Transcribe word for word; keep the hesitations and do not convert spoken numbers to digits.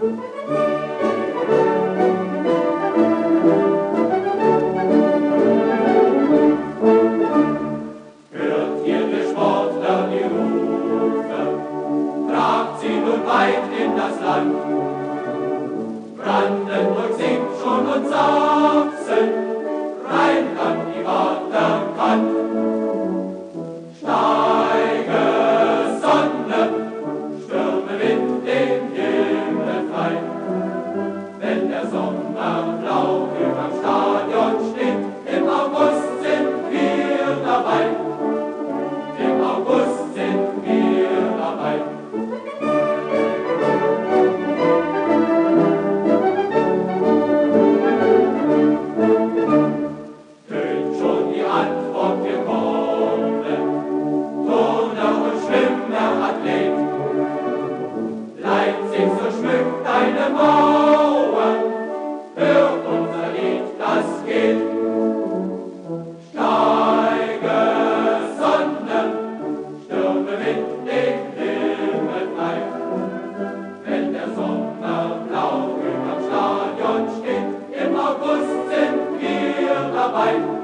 Hört ihr der Sportler die Rufe, tragt sie nun weit in das Land. Brandenburg singt schon und Sachsen, Rheinland die Water kann. Steige Sonne, stürme Wind den Himmel frei. Wenn der Sommerblau überm Stadion steht, im August sind wir dabei. Im August sind wir dabei. Tönt schon die Antwort, wir kommen. Turner und Schwimmer, Athlet. Leipzig, so schmückt deine Mauer. Hört unser Lied, das geht. Steige Sonne, stürme Wind den Himmel frei. Wenn der Sommerblau überm Stadion steht, im August sind wir dabei.